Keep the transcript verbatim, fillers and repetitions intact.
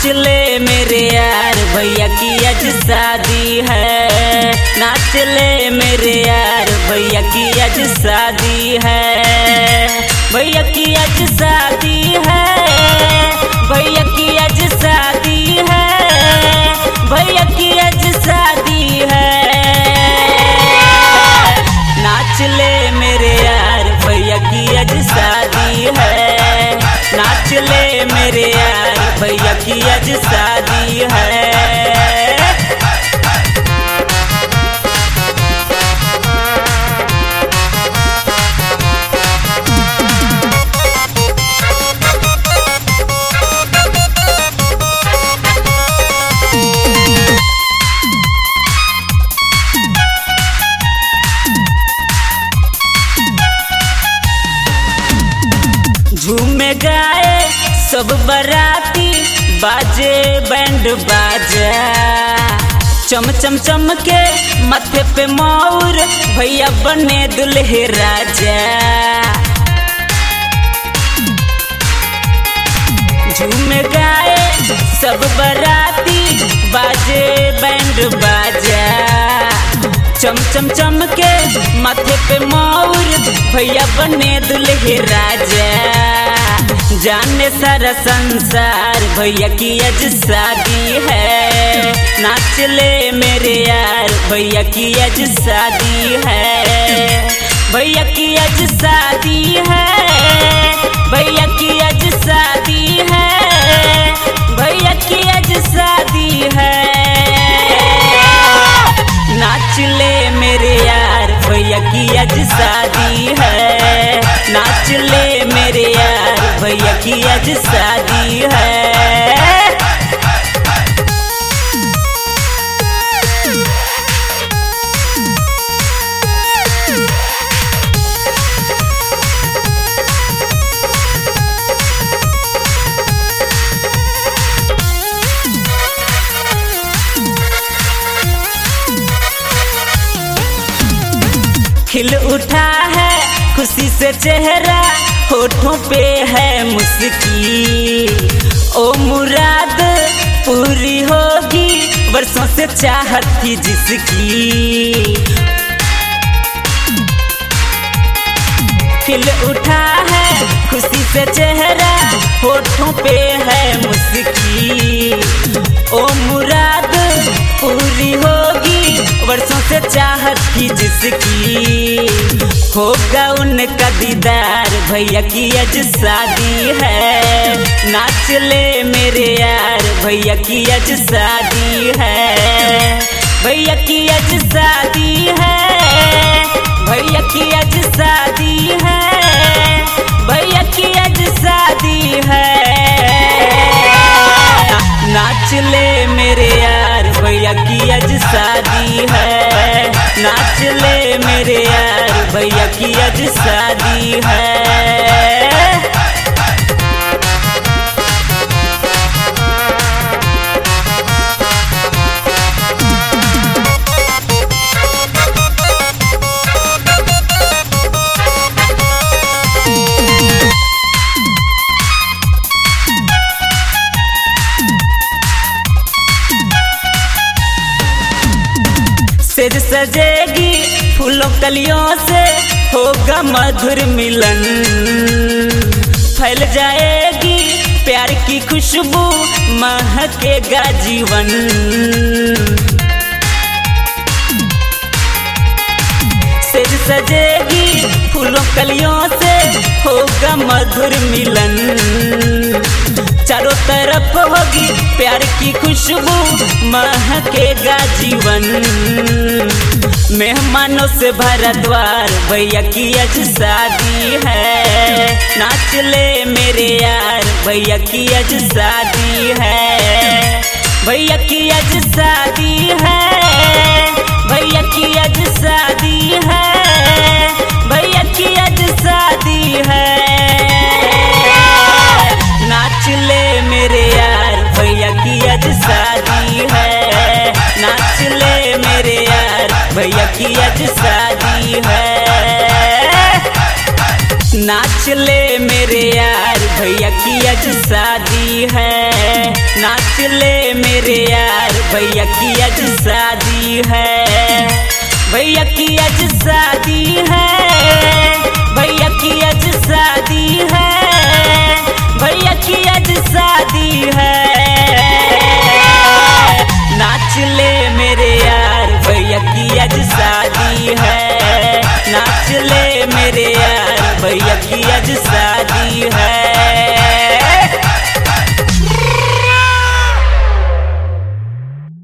ले मेरे यार भैया की आज शादी है। नाच ले मेरे यार भैया की आज शादी है। भैया की आज शादी है। भैया की आज शादी है। भैया की आज शादी है। नाच ले मेरे यार भैया की आज शादी है। नाच ले मेरे यार भैया की आज शादी है। झूमे गाए सब बराती, बाजे बैंड बाजा, चम चम चम के माथे पे मोर, भैया बने दुल्हे राजा। झूमे गाए सब बराती, बाजे बैंड बाजा, चम चम चम के माथे पे मोर, भैया बने दुल्हे राजा। जाने सारा संसार भैया की आज शादी है। नाच ले मेरे यार भैया की आज शादी है। भैया की आज शादी है। भैया की आज शादी है। भैया की आज शादी है। नाच ले मेरे यार भैया की आज शादी है। नाच ले मेरे यार भैया की आज शादी है। खिल उठा है खुशी से चेहरा, होठों पे है मुस्की। ओ मुराद पूरी होगी, वर्षों से चाहत थी जिसकी। खिल उठा है खुशी से चेहरा, होठों पे है मुस्की। ओ मुराद पूरी होगी, वर्षों से चाहत थी जिसकी। होगा उनका दीदार भैया की आज शादी है। नाच ले मेरे यार भैया की आज शादी है। भैया की आज शादी है। भैया की आज शादी है। भैया की आज शादी है। नाच ले मेरे यार भैया की आज शादी है। नाच ले मेरे यार भैया की आज शादी है। सेज सजेगी फूलों कलियों से, होगा मधुर मिलन। फैल जाएगी प्यार की खुशबू, महकेगा जीवन। सेज सजेगी फूलों कलियों से, होगा मधुर मिलन। चारों तरफ होगी प्यार की खुशबू, महकेगा जीवन। मेहमानों से भरा द्वार भैया की आज शादी है। नाच ले मेरे यार भैया की आज शादी है। भैया की आज शादी है। भैया की आज शादी है। भैया की आज शादी है। नाच ले मेरे यार भैया की आज शादी है। नाच ले मेरे यार भैया की आज शादी है। नाच ले मेरे यार भैया की आज शादी है। नाच ले मेरे यार, भैया की आज शादी है, भैया की आज शादी है, भैया की आज शादी है, भैया की आज शादी है।